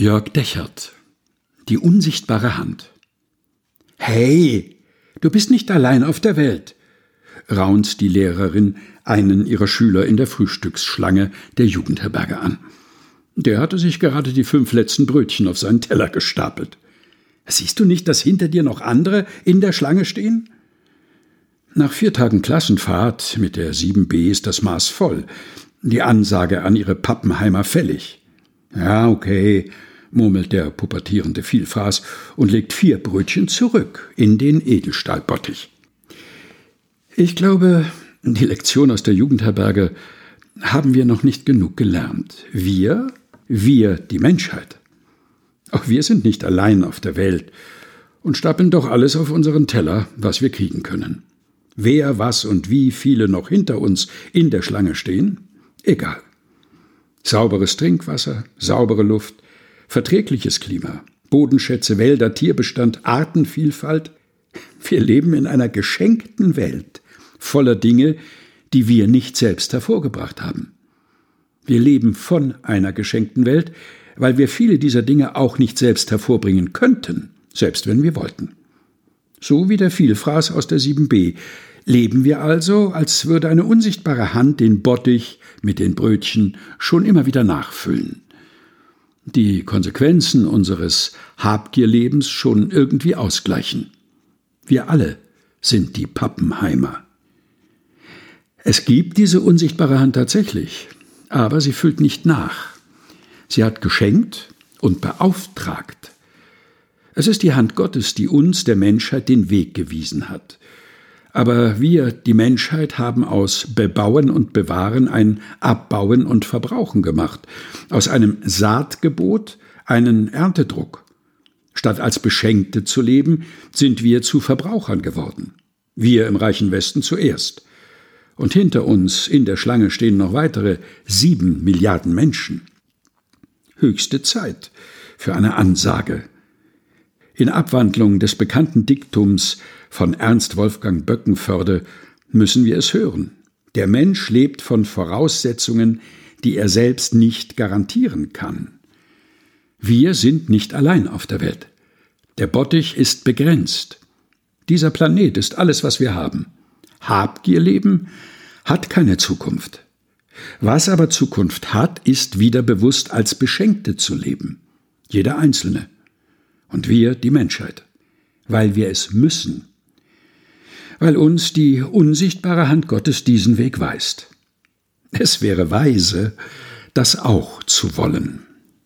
Jörg Dechert, die unsichtbare Hand. »Hey, du bist nicht allein auf der Welt«, raunt die Lehrerin einen ihrer Schüler in der Frühstücksschlange der Jugendherberge an. Der hatte sich gerade die 5 letzten Brötchen auf seinen Teller gestapelt. »Siehst du nicht, dass hinter dir noch andere in der Schlange stehen?« Nach 4 Tagen Klassenfahrt mit der 7b ist das Maß voll, die Ansage an ihre Pappenheimer fällig. »Ja, okay«, murmelt der pubertierende Vielfraß und legt 4 Brötchen zurück in den Edelstahlbottich. Ich glaube, die Lektion aus der Jugendherberge haben wir noch nicht genug gelernt. Wir, die Menschheit. Auch wir sind nicht allein auf der Welt und stapeln doch alles auf unseren Teller, was wir kriegen können. Wer, was und wie viele noch hinter uns in der Schlange stehen, egal. Sauberes Trinkwasser, saubere Luft, verträgliches Klima, Bodenschätze, Wälder, Tierbestand, Artenvielfalt. Wir leben in einer geschenkten Welt, voller Dinge, die wir nicht selbst hervorgebracht haben. Wir leben von einer geschenkten Welt, weil wir viele dieser Dinge auch nicht selbst hervorbringen könnten, selbst wenn wir wollten. So wie der Vielfraß aus der 7b leben wir also, als würde eine unsichtbare Hand den Bottich mit den Brötchen schon immer wieder nachfüllen. Die Konsequenzen unseres Habgierlebens schon irgendwie ausgleichen. Wir alle sind die Pappenheimer. Es gibt diese unsichtbare Hand tatsächlich, aber sie füllt nicht nach. Sie hat geschenkt und beauftragt. Es ist die Hand Gottes, die uns, der Menschheit, den Weg gewiesen hat. Aber wir, die Menschheit, haben aus Bebauen und Bewahren ein Abbauen und Verbrauchen gemacht. Aus einem Saatgebot einen Erntedruck. Statt als Beschenkte zu leben, sind wir zu Verbrauchern geworden. Wir im reichen Westen zuerst. Und hinter uns in der Schlange stehen noch weitere 7 Milliarden Menschen. Höchste Zeit für eine Ansage. In Abwandlung des bekannten Diktums von Ernst Wolfgang Böckenförde müssen wir es hören. Der Mensch lebt von Voraussetzungen, die er selbst nicht garantieren kann. Wir sind nicht allein auf der Welt. Der Bottich ist begrenzt. Dieser Planet ist alles, was wir haben. Habgierleben hat keine Zukunft. Was aber Zukunft hat, ist wieder bewusst als Beschenkte zu leben. Jeder Einzelne. Und wir, die Menschheit. Weil wir es müssen. Weil uns die unsichtbare Hand Gottes diesen Weg weist. Es wäre weise, das auch zu wollen.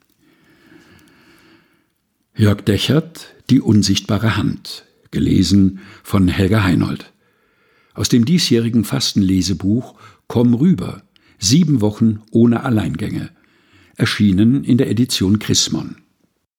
Jörg Dechert, die unsichtbare Hand, gelesen von Helga Heinold. Aus dem diesjährigen Fastenlesebuch Komm rüber, 7 Wochen ohne Alleingänge, erschienen in der Edition Chrismon.